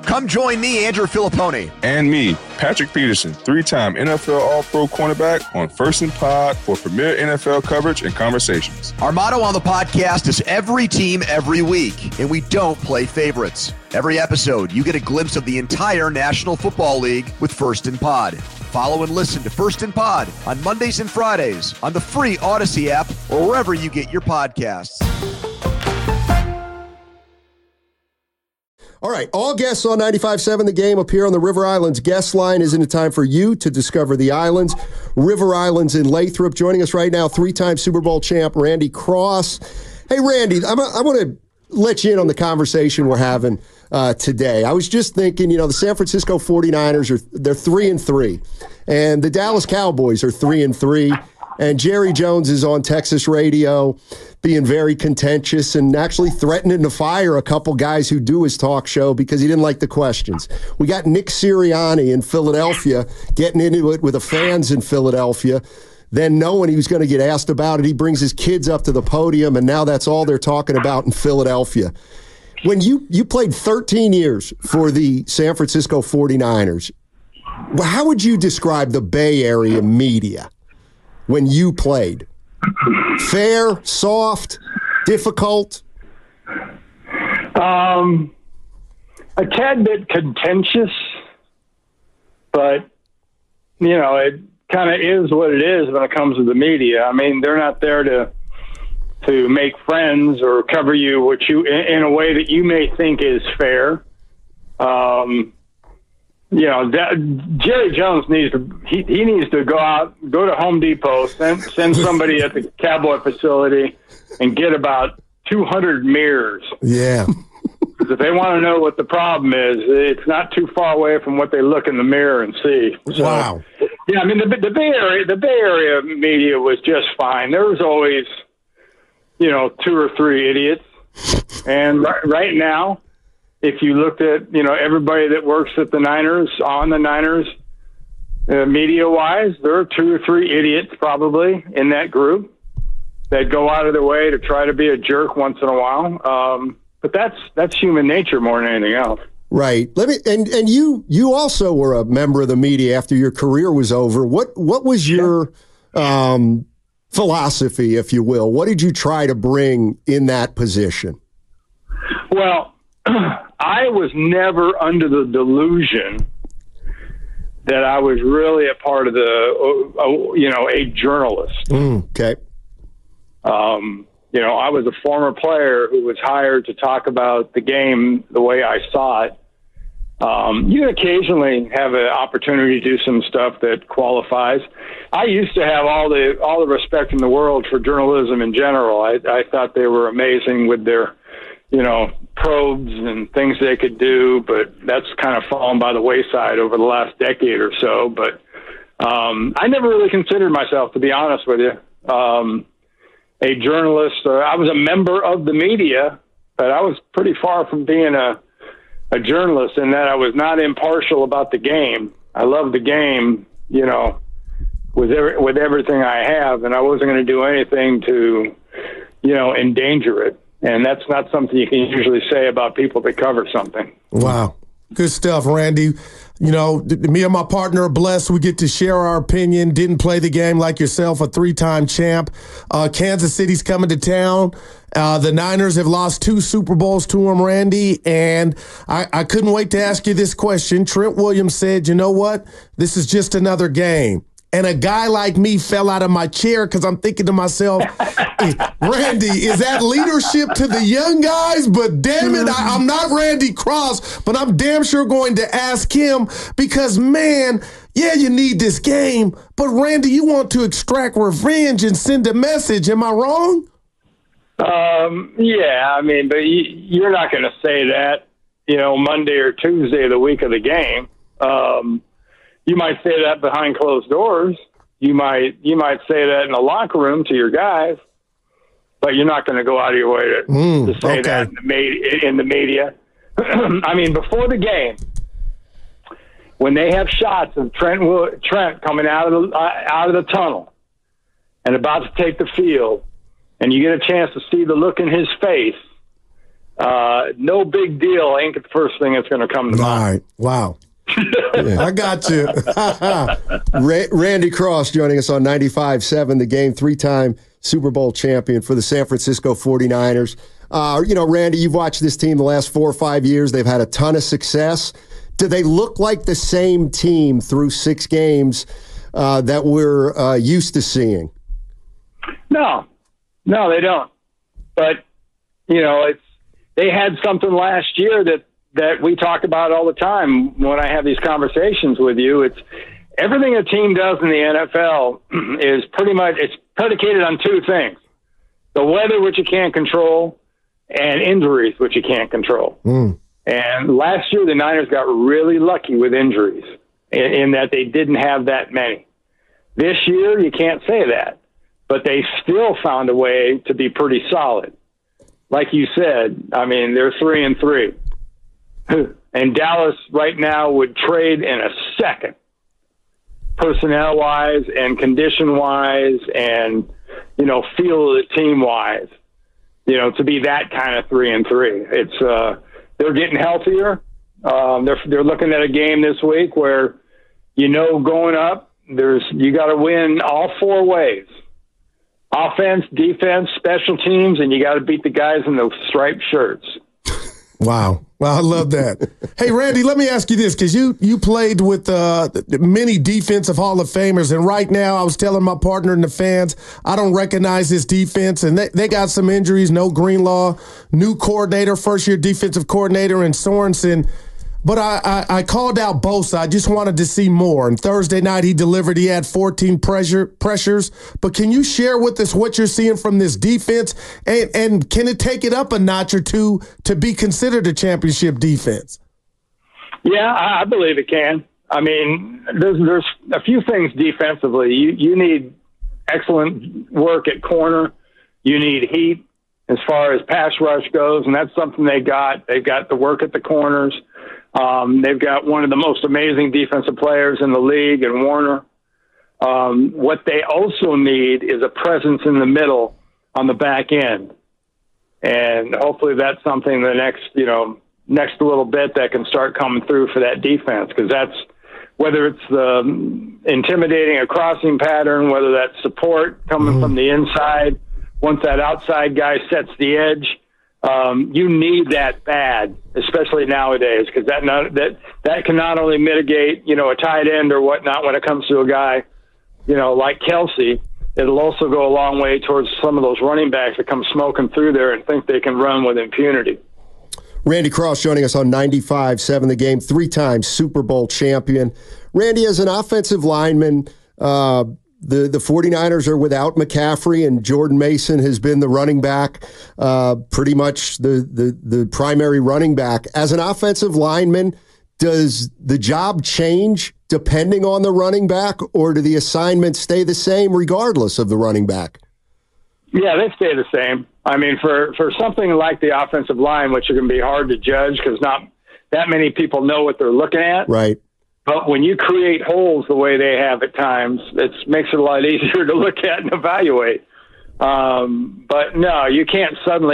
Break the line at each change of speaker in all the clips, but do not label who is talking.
Come join me, Andrew Filipponi.
And me, Patrick Peterson, 3-time NFL All-Pro cornerback on First and Pod for premier NFL coverage and conversations.
Our motto on the podcast is every team, every week, and we don't play favorites. Every episode, you get a glimpse of the entire National Football League with First and Pod. Follow and listen to First and Pod on Mondays and Fridays on the free Odyssey app or wherever you get your podcasts.
All right, all guests on 95.7 The Game appear on the River Islands guest line. Isn't it time for you to discover the islands? River Islands in Lathrop. Joining us right now, 3-time Super Bowl champ Randy Cross. Hey, Randy, I want to let you in on the conversation we're having today. I was just thinking, the San Francisco 49ers, they're 3-3, and the Dallas Cowboys are 3-3, and Jerry Jones is on Texas radio being very contentious and actually threatening to fire a couple guys who do his talk show because he didn't like the questions. We got Nick Sirianni in Philadelphia getting into it with the fans in Philadelphia. Then knowing he was going to get asked about it, he brings his kids up to the podium, and now that's all they're talking about in Philadelphia. When you played 13 years for the San Francisco 49ers, how would you describe the Bay Area media when you played? Fair, soft, difficult?
A tad bit contentious, but, it kind of is what it is when it comes to the media. I mean, they're not there to make friends or cover you in a way that you may think is fair. Jerry Jones needs to go to Home Depot, send somebody at the Cowboy facility and get about 200 mirrors.
Yeah.
Because if they want to know what the problem is, it's not too far away from what they look in the mirror and see. So,
wow.
Yeah, I mean the Bay Area media was just fine. There was always, 2 or 3 idiots, and right now, if you looked at, everybody that works at the Niners, on the Niners, media-wise, there are 2 or 3 idiots probably in that group that go out of their way to try to be a jerk once in a while. But that's human nature more than anything else.
Right. And you also were a member of the media after your career was over. What was your philosophy, if you will? What did you try to bring in that position?
Well, I was never under the delusion that I was really a part of a journalist.
Okay.
I was a former player who was hired to talk about the game the way I saw it. You occasionally have an opportunity to do some stuff that qualifies. I used to have all the respect in the world for journalism in general. I thought they were amazing with their, probes and things they could do, but that's kind of fallen by the wayside over the last decade or so. But I never really considered myself, to be honest with you, a journalist. I was a member of the media, but I was pretty far from being a journalist in that I was not impartial about the game. I love the game, with everything I have, and I wasn't going to do anything to, endanger it. And that's not something you can usually say about people that cover something.
Wow. Good stuff, Randy. Me and my partner are blessed. We get to share our opinion. Didn't play the game like yourself, a 3-time champ. Kansas City's coming to town. The Niners have lost 2 Super Bowls to them, Randy. And I couldn't wait to ask you this question. Trent Williams said, you know what? This is just another game. And a guy like me fell out of my chair because I'm thinking to myself, Randy, is that leadership to the young guys? But damn it, I'm not Randy Cross, but I'm damn sure going to ask him because, man, yeah, you need this game. But, Randy, you want to extract revenge and send a message. Am I wrong?
Yeah, I mean, but you're not going to say that, Monday or Tuesday of the week of the game. You might say that behind closed doors. You might say that in the locker room to your guys, but you're not going to go out of your way to say that in the media. I mean, before the game, when they have shots of Trent coming out of the tunnel and about to take the field, and you get a chance to see the look in his face, no big deal ain't the first thing that's going to come to mind.
All right. Wow. Yeah, I got you.
Randy Cross joining us on 95.7 The Game, three-time Super Bowl champion for the San Francisco 49ers. Randy, you've watched this team the last 4 or 5 years. They've had a ton of success. Do they look like the same team through 6 games that we're used to seeing?
No, they don't. But, they had something last year that we talk about all the time when I have these conversations with you. It's everything a team does in the NFL is pretty much, it's predicated on 2 things: the weather, which you can't control, and injuries, which you can't control. And last year, the Niners got really lucky with injuries in that they didn't have that many. This year, you can't say that, but they still found a way to be pretty solid. Like you said, I mean, they're 3-3. And Dallas right now would trade in a second, personnel-wise and condition-wise and, feel of the team-wise, to be that kind of 3-3. It's they're getting healthier. They're looking at a game this week where, going up, you got to win all 4 ways: offense, defense, special teams, and you got to beat the guys in those striped shirts.
Wow. Well, I love that. Hey, Randy, let me ask you this, because you played with many defensive Hall of Famers, and right now I was telling my partner and the fans, I don't recognize this defense, and they got some injuries, no Greenlaw, new coordinator, first-year defensive coordinator, and Sorensen. But I called out Bosa. I just wanted to see more. And Thursday night he delivered. He had 14 pressures. But can you share with us what you're seeing from this defense? And can it take it up a notch or two to be considered a championship defense?
Yeah, I believe it can. I mean, there's a few things defensively. You need excellent work at corner. You need heat as far as pass rush goes, and that's something they got. They've got the work at the corners. They've got one of the most amazing defensive players in the league in Warner. What they also need is a presence in the middle on the back end. And hopefully that's something the next little bit that can start coming through for that defense, because that's whether it's the intimidating a crossing pattern, whether that's support coming from the inside, once that outside guy sets the edge. You need that bad, especially nowadays, because that can not only mitigate, a tight end or whatnot when it comes to a guy, like Kelsey. It'll also go a long way towards some of those running backs that come smoking through there and think they can run with impunity.
Randy Cross joining us on 95.7 The Game, 3-time Super Bowl champion. Randy, as an offensive lineman, The 49ers are without McCaffrey, and Jordan Mason has been the running back, pretty much the primary running back. As an offensive lineman, does the job change depending on the running back, or do the assignments stay the same regardless of the running back?
Yeah, they stay the same. I mean, for something like the offensive line, which can be hard to judge because not that many people know what they're looking at.
Right.
But when you create holes the way they have at times, it makes it a lot easier to look at and evaluate. But no, you can't suddenly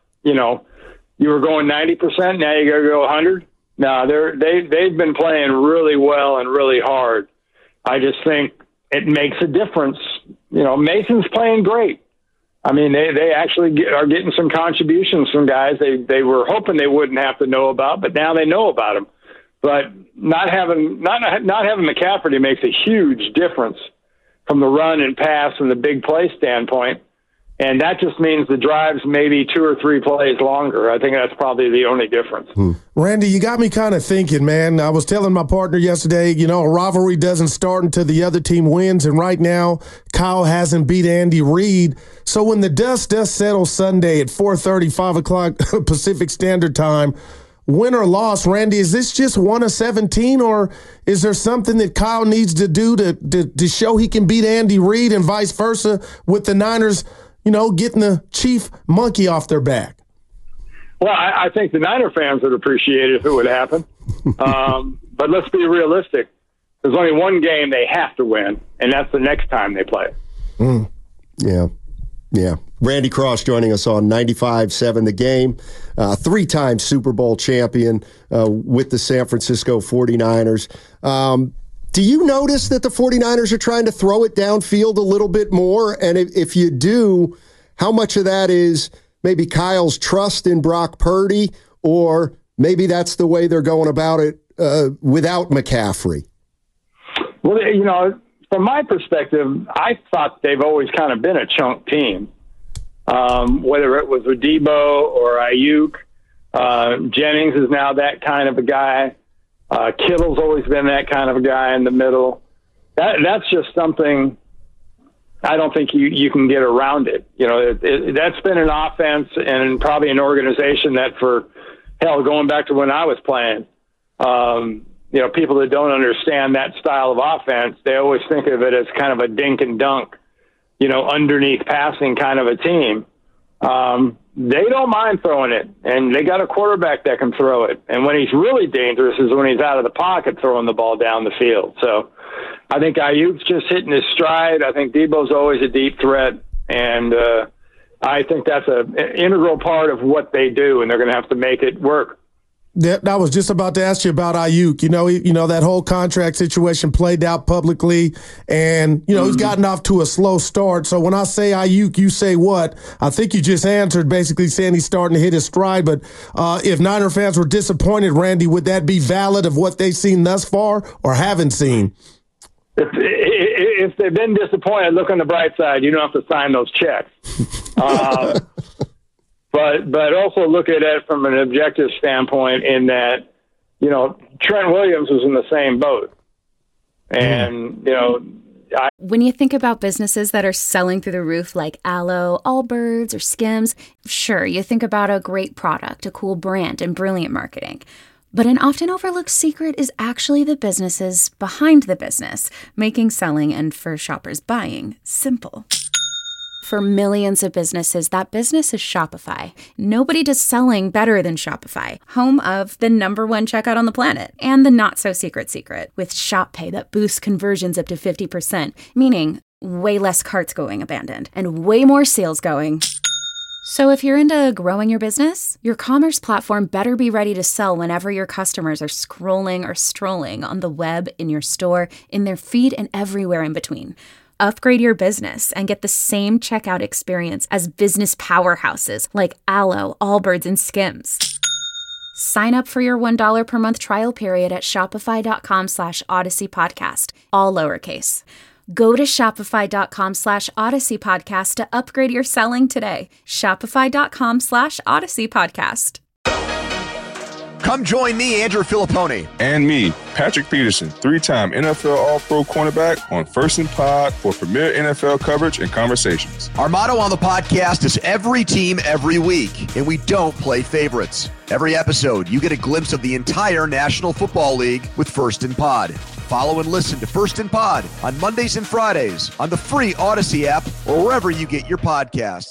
you were going 90%, now you got to go 100. No, they've been playing really well and really hard. I just think it makes a difference. Mason's playing great. I mean, they actually are getting some contributions from guys they were hoping they wouldn't have to know about, but now they know about them. But not having McCaffrey makes a huge difference from the run and pass and the big play standpoint. And that just means the drives maybe 2 or 3 plays longer. I think that's probably the only difference.
Randy, you got me kind of thinking, man. I was telling my partner yesterday, a rivalry doesn't start until the other team wins. And right now, Kyle hasn't beat Andy Reid. So when the dust does settle Sunday at 4:30, 5 o'clock Pacific Standard Time, win or loss, Randy, is this just 1 of 17, or is there something that Kyle needs to do to show he can beat Andy Reid and vice versa with the Niners, getting the chief monkey off their back?
Well, I think the Niner fans would appreciate it if it would happen. But let's be realistic. There's only one game they have to win, and that's the next time they play.
Yeah. Yeah. Randy Cross joining us on 95.7 The Game, three-time Super Bowl champion with the San Francisco 49ers. Do you notice that the 49ers are trying to throw it downfield a little bit more? And if you do, how much of that is maybe Kyle's trust in Brock Purdy, or maybe that's the way they're going about it without McCaffrey?
Well, from my perspective, I thought they've always kind of been a chunk team, whether it was with Debo or Ayuk. Jennings is now that kind of a guy. Kittle's always been that kind of a guy in the middle. That's just something I don't think you can get around it. That's been an offense and probably an organization that going back to when I was playing, people that don't understand that style of offense, they always think of it as kind of a dink and dunk, underneath passing kind of a team. They don't mind throwing it, and they got a quarterback that can throw it. And when he's really dangerous is when he's out of the pocket throwing the ball down the field. So I think Ayuk's just hitting his stride. I think Debo's always a deep threat, and I think that's an integral part of what they do, and they're going to have to make it work.
I was just about to ask you about Ayuk. That whole contract situation played out publicly, and, he's gotten off to a slow start. So when I say Ayuk, you say what? I think you just answered basically saying he's starting to hit his stride. But if Niner fans were disappointed, Randy, would that be valid of what they've seen thus far or haven't seen?
If they've been disappointed, look on the bright side. You don't have to sign those checks. But also look at it from an objective standpoint in that, Trent Williams was in the same boat. And,
when you think about businesses that are selling through the roof like Aloe, Allbirds, or Skims, sure, you think about a great product, a cool brand, and brilliant marketing. But an often overlooked secret is actually the businesses behind the business, making selling and for shoppers buying simple. For millions of businesses, that business is Shopify. Nobody does selling better than Shopify, home of the #1 checkout on the planet, and the not-so-secret secret, with Shop Pay that boosts conversions up to 50%, meaning way less carts going abandoned, and way more sales going. So if you're into growing your business, your commerce platform better be ready to sell whenever your customers are scrolling or strolling on the web, in your store, in their feed, and everywhere in between. Upgrade your business and get the same checkout experience as business powerhouses like Aloe, Allbirds, and Skims. Sign up for your $1 per month trial period at shopify.com/Odyssey Podcast, all lowercase. Go to shopify.com/Odyssey Podcast to upgrade your selling today. Shopify.com/Odyssey Podcast.
Come join me, Andrew Filippone.
And me, Patrick Peterson, three-time NFL All-Pro cornerback on First and Pod for premier NFL coverage and conversations.
Our motto on the podcast is every team, every week, and we don't play favorites. Every episode, you get a glimpse of the entire National Football League with First and Pod. Follow and listen to First and Pod on Mondays and Fridays on the free Odyssey app or wherever you get your podcasts.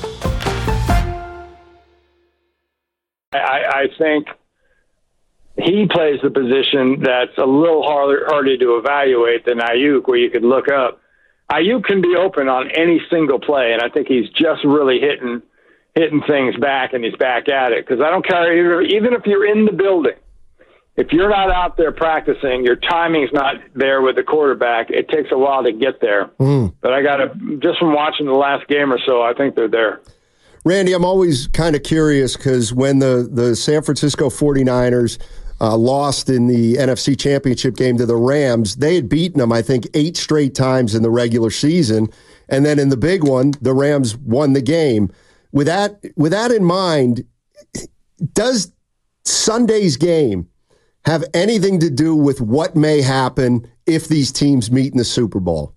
I think he plays the position that's a little harder to evaluate than Ayuk, where you could look up. Ayuk can be open on any single play, and I think he's just really hitting things back, and he's back at it. Because I don't care, even if you're in the building, if you're not out there practicing, your timing's not there with the quarterback. It takes a while to get there. But just from watching the last game or so, I think they're there.
Randy, I'm always kind of curious because when the San Francisco 49ers lost in the NFC Championship game to the Rams, they had beaten them, I think, 8 straight times in the regular season. And then in the big one, the Rams won the game. With that in mind, does Sunday's game have anything to do with what may happen if these teams meet in the Super Bowl?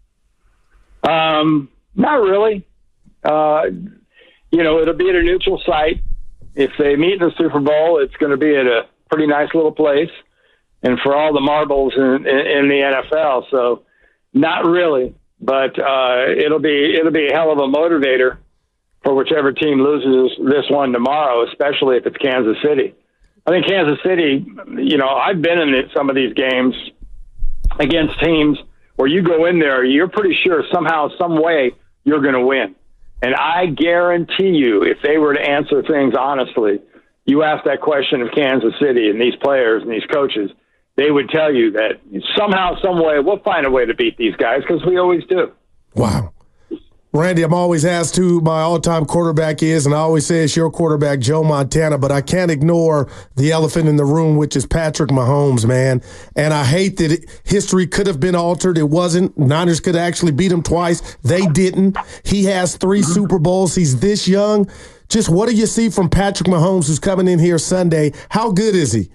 Not really. It'll be at a neutral site. If they meet in the Super Bowl, it's going to be at a pretty nice little place, and for all the marbles in the NFL. So not really, but it'll be a hell of a motivator for whichever team loses this one tomorrow, especially if it's Kansas City. I think Kansas City, I've been in some of these games against teams where you go in there, you're pretty sure somehow, some way you're going to win. And I guarantee you, if they were to answer things honestly, you ask that question of Kansas City and these players and these coaches, they would tell you that somehow, some way, we'll find a way to beat these guys because we always do.
Wow. Randy, I'm always asked who my all-time quarterback is, and I always say it's your quarterback, Joe Montana, but I can't ignore the elephant in the room, which is Patrick Mahomes, man. And I hate that history could have been altered. It wasn't. Niners could actually beat him twice. They didn't. He has 3 Super Bowls. He's this young. Just what do you see from Patrick Mahomes, who's coming in here Sunday? How good is he?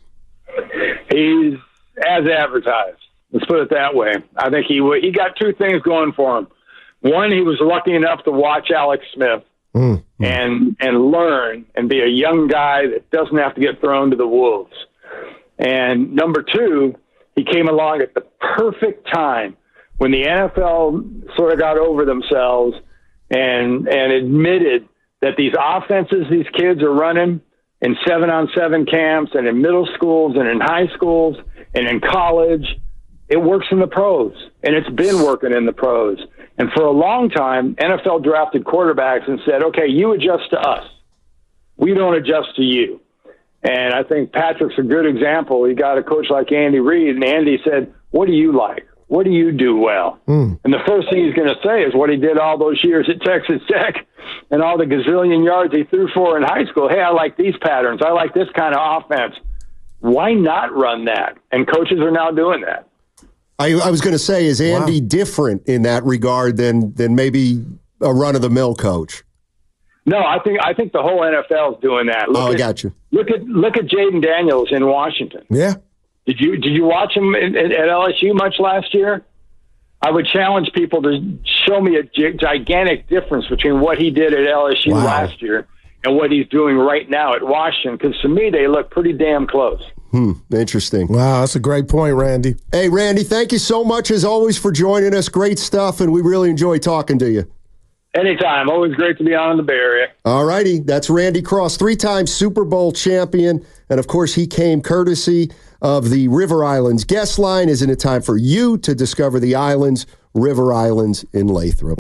He's as advertised. Let's put it that way. I think he got 2 things going for him. One, he was lucky enough to watch Alex Smith and learn and be a young guy that doesn't have to get thrown to the wolves. And number 2, he came along at the perfect time when the NFL sort of got over themselves and admitted that these offenses these kids are running in 7-on-7 camps and in middle schools and in high schools and in college, it works in the pros, and it's been working in the pros. And for a long time, NFL drafted quarterbacks and said, okay, you adjust to us. We don't adjust to you. And I think Patrick's a good example. He got a coach like Andy Reid, and Andy said, what do you like? What do you do well? And the first thing he's going to say is what he did all those years at Texas Tech and all the gazillion yards he threw for in high school. Hey, I like these patterns. I like this kind of offense. Why not run that? And coaches are now doing that.
I was going to say, is Andy different in that regard than maybe a run-of-the-mill coach?
No, I think the whole NFL is doing that.
I got you.
Look at Jaden Daniels in Washington.
Yeah.
Did you watch him at LSU much last year? I would challenge people to show me a gigantic difference between what he did at LSU last year and what he's doing right now at Washington, because to me they look pretty damn close.
Interesting.
Wow, that's a great point, Randy.
Hey, Randy, thank you so much as always for joining us. Great stuff, and we really enjoy talking to you.
Anytime. Always great to be on in the Bay Area.
All righty. That's Randy Cross, 3-time Super Bowl champion. And, of course, he came courtesy of the River Islands guest line. Isn't it time for you to discover the islands, River Islands in Lathrop?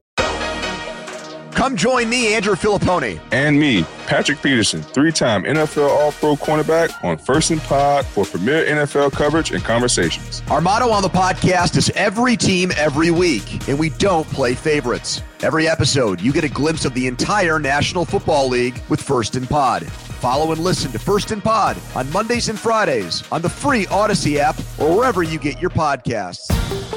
Come join me, Andrew Filippone.
And me, Patrick Peterson, 3-time NFL All-Pro cornerback on First and Pod for premier NFL coverage and conversations.
Our motto on the podcast is every team, every week, and we don't play favorites. Every episode, you get a glimpse of the entire National Football League with First and Pod. Follow and listen to First and Pod on Mondays and Fridays on the free Odyssey app or wherever you get your podcasts.